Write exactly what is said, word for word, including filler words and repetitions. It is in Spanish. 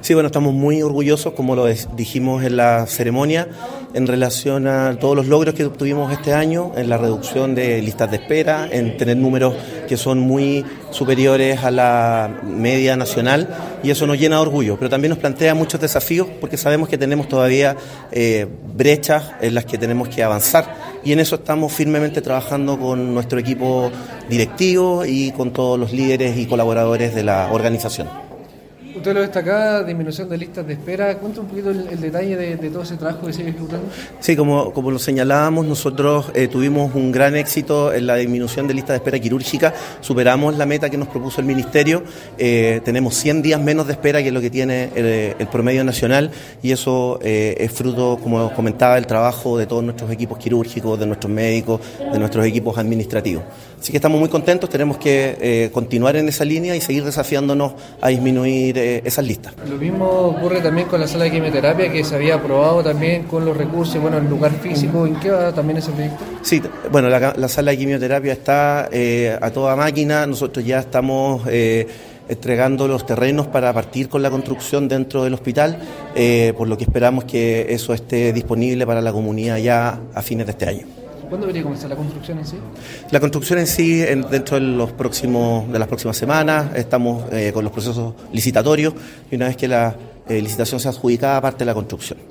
Sí, bueno, estamos muy orgullosos, como lo dijimos en la ceremonia, en relación a todos los logros que obtuvimos este año, en la reducción de listas de espera, en tener números que son muy superiores a la media nacional, y eso nos llena de orgullo, pero también nos plantea muchos desafíos porque sabemos que tenemos todavía eh, brechas en las que tenemos que avanzar, y en eso estamos firmemente trabajando con nuestro equipo directivo y con todos los líderes y colaboradores de la organización. Usted lo destacaba, disminución de listas de espera. Cuenta un poquito el, el detalle de, de todo ese trabajo que sigue ejecutando. Sí, como, como lo señalábamos, nosotros eh, tuvimos un gran éxito en la disminución de listas de espera quirúrgica. Superamos la meta que nos propuso el Ministerio. Eh, tenemos cien días menos de espera que lo que tiene el, el promedio nacional, y eso eh, es fruto, como comentaba, del trabajo de todos nuestros equipos quirúrgicos, de nuestros médicos, de nuestros equipos administrativos. Así que estamos muy contentos, tenemos que eh, continuar en esa línea y seguir desafiándonos a disminuir eh, esas listas. Lo mismo ocurre también con la sala de quimioterapia, que se había aprobado también con los recursos, bueno, el lugar físico. ¿En qué va también ese proyecto? Sí, bueno, la, la sala de quimioterapia está eh, a toda máquina. Nosotros ya estamos eh, entregando los terrenos para partir con la construcción dentro del hospital, eh, por lo que esperamos que eso esté disponible para la comunidad ya a fines de este año. ¿Cuándo debería comenzar la construcción en sí? La construcción en sí, en, dentro de los próximos de las próximas semanas, estamos eh, con los procesos licitatorios, y una vez que la eh, licitación sea adjudicada, parte la construcción.